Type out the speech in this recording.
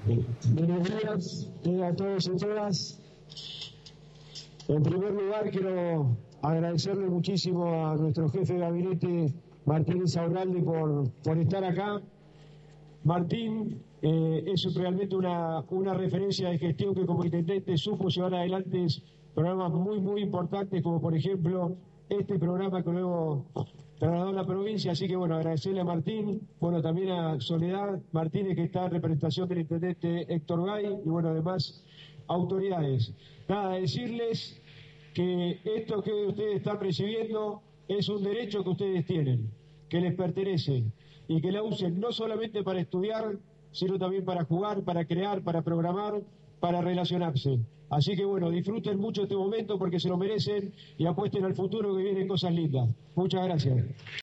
Buenos días a todos y todas. En primer lugar, quiero agradecerle muchísimo a nuestro jefe de gabinete, Martín Insaurralde, por estar acá. Martín es realmente una referencia de gestión que como intendente supo llevar adelante programas muy importantes, como por ejemplo este programa que luego trasladó a la provincia. Así que bueno, agradecerle a Martín, bueno, también a Soledad Martínez, que está en representación del intendente Héctor Gay, y bueno, además autoridades. Nada, decirles que esto que ustedes están recibiendo es un derecho que ustedes tienen, que les pertenece, y que la usen no solamente para estudiar, sino también para jugar, para crear, para programar, para relacionarse. Así que bueno, disfruten mucho este momento porque se lo merecen y apuesten al futuro, que vienen cosas lindas. Muchas gracias.